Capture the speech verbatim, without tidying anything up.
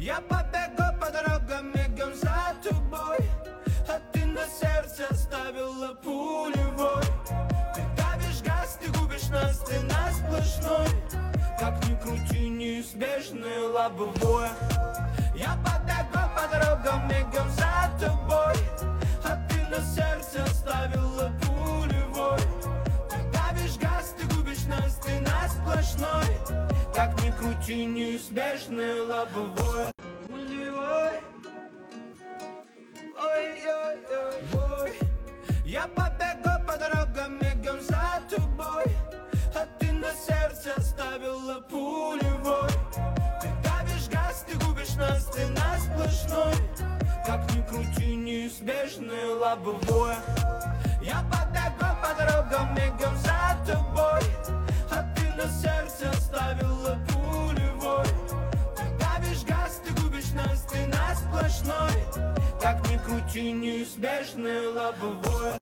Я побегу по дорогам, мигом за тобой, а ты на сердце оставила пулевой. Ты давишь газ, ты губишь нас, ты на сплошной. Как ни крути, неизбежное лобовое. Я побегу по дорогам, мигом за тобой, а ты на сердце оставила пулевой. Ты давишь газ, ты губишь нас, ты на сплошной. Как ни крути, неизбежное лобовое. Пулевой. Ой-ой-ой-ой. Я побегу по дорогам, мигом за тобой, а ты на сердце оставила пулевой. Ты давишь газ, ты губишь нас, ты на сплошной. Как ни крути, неизбежное лобовое. Я побегу по дорогам, мигом за тобой, а ты на сердце оставила пулевой. Ты давишь газ, ты губишь нас, ты на сплошной. Как ни крути, неизбежное лобовое.